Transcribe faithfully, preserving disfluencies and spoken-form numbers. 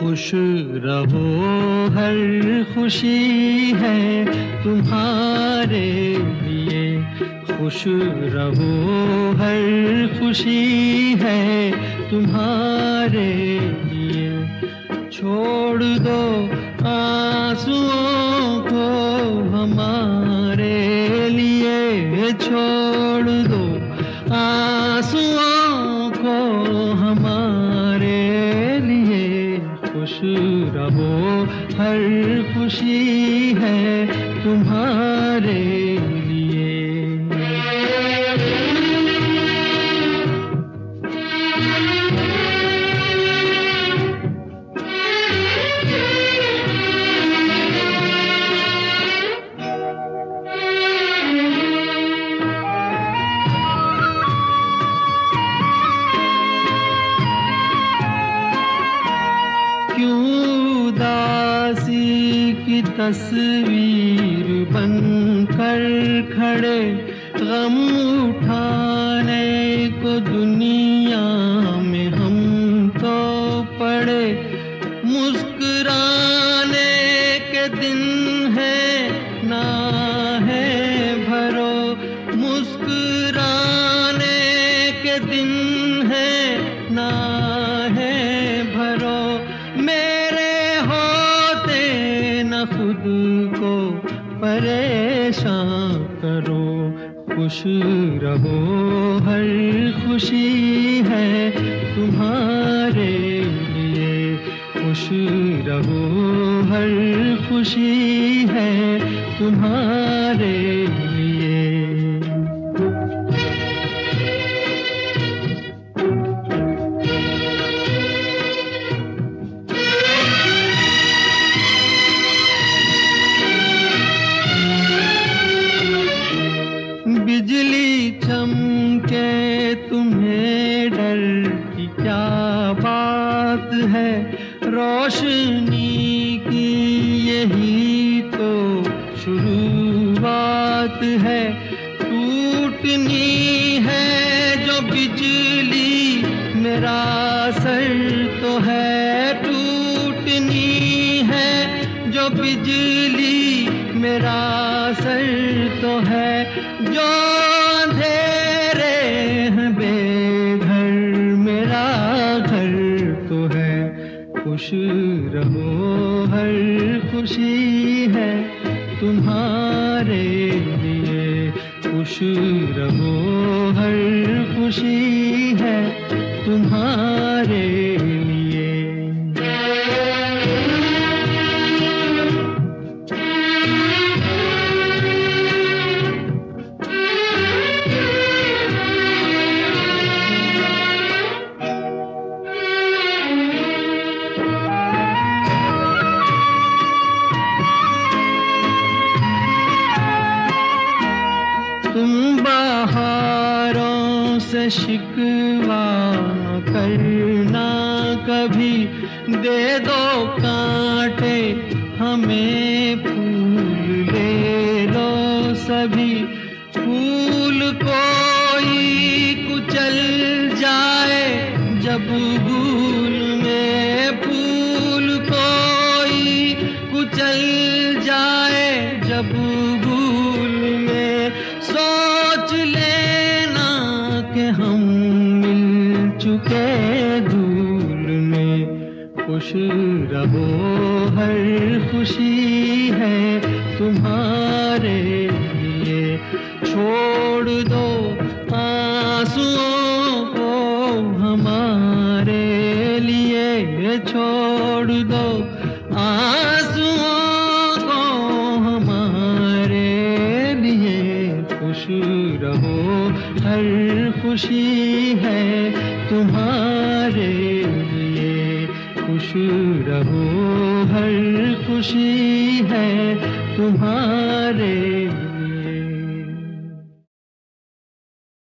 खुश रहो हर खुशी है तुम्हारे लिए, खुश रहो हर खुशी है तुम्हारे लिए। छोड़ दो आंसुओं को हमारे लिए, छोड़ दो आंसुओं को हमारे लिए। खुश रहो हर खुशी है तुम्हारे लिए। क्यों उदासी की तस्वीर बनकर खड़े, गम उठाने को दुनिया में हम तो पड़े। मुस्कुराने के दिन है ना है भरो, मुस्कुराने के दिन है ना है भरो। मेरे होते न खुद को परेशान करो, खुश रहो हर खुशी है तुम्हारे लिए। खुश रहो हर खुशी है तुम्हारे लिए। बिजली चमके तुम्हें डर की क्या बात है, रोशनी की यही तो शुरुआत है। टूटनी है जो बिजली मेरा सर तो है, टूटनी है जो बिजली मेरा सर तो है। जो अंधेरे हैं बेघर मेरा घर तो है। खुश रहो हर खुशी है तुम्हारे लिए, खुश रहो हर खुशी है तुम्हारे लिए। तुम बहारों से शिकवा न करना कभी, दे दो कांटे हमें फूल ले लो सभी। फूल कोई कुचल जाए जब भूल में, फूल कोई कुचल जाए जब भूल में। सोच लेना कि हम मिल चुके धूल में। खुश रहो हर खुशी है तुम्हारे लिए। छोड़ दो आंसुओं को हमारे लिए, छोड़ दो आंसुओं को हमारे लिए। खुश रहो हर खुशी है तुम्हारे लिए, खुश रहो हर खुशी है तुम्हारे